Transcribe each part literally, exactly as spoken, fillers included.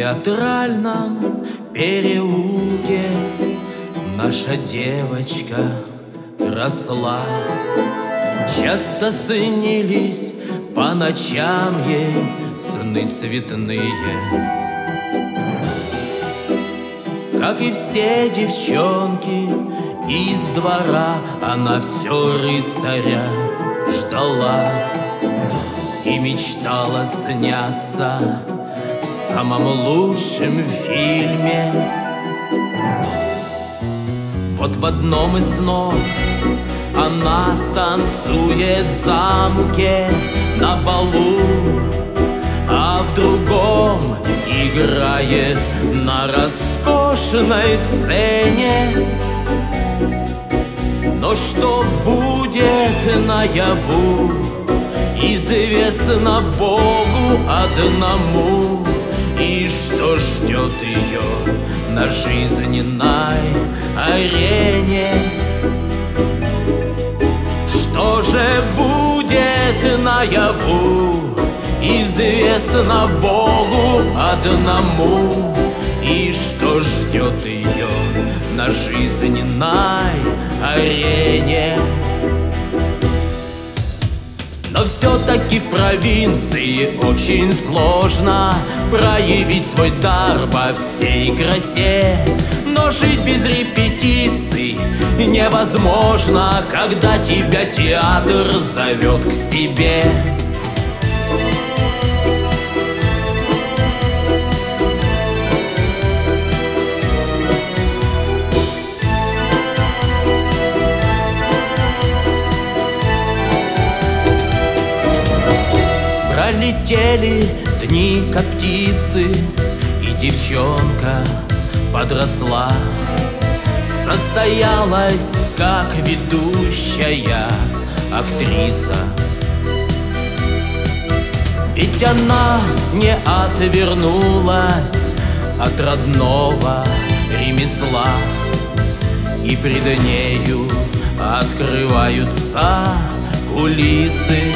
театральном переулке наша девочка росла. Часто снились по ночам ей сны цветные, как и все девчонки из двора, она все рыцаря ждала и мечтала сняться в самом лучшем фильме. Вот в одном из снов она танцует в замке на балу, а в другом играет на роскошной сцене. Но что будет наяву, известно Богу одному. И что ждет ее на жизненной арене? Что же будет наяву, известно Богу одному. И что ждет ее на жизненной арене? Но все-таки в провинции очень сложно проявить свой дар во всей красе. Но жить без репетиций невозможно, когда тебя театр зовет к себе. Пролетели дни, как птицы, и девчонка подросла. Состоялась как ведущая актриса. Ведь она не отвернулась от родного ремесла, и пред нею открываются кулисы.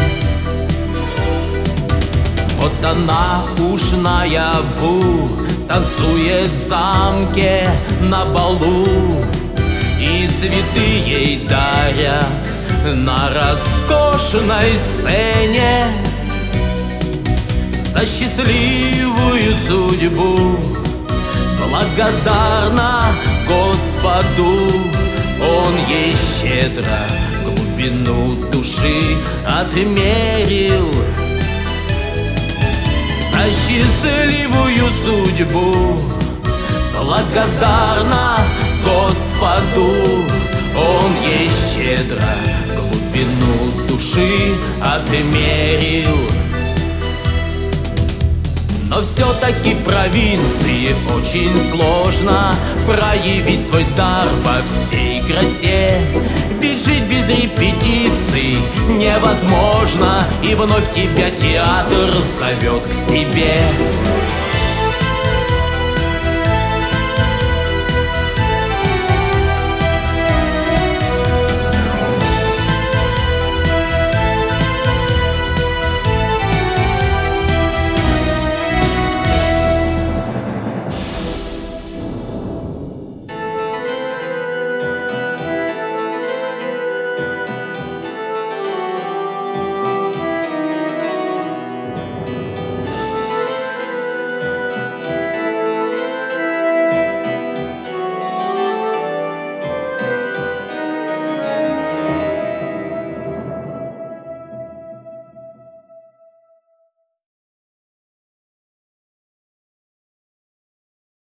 Вот она уж наяву танцует в замке на балу, и цветы ей дарят на роскошной сцене. За счастливую судьбу благодарна Господу, он ей щедро глубину души отмерил. За счастливую судьбу благодарна Господу, он ей щедро глубину души отмерил. Но все-таки в провинции очень сложно проявить свой дар во всей красе. Ведь жить без репетиций невозможно, и вновь тебя театр зовет к себе.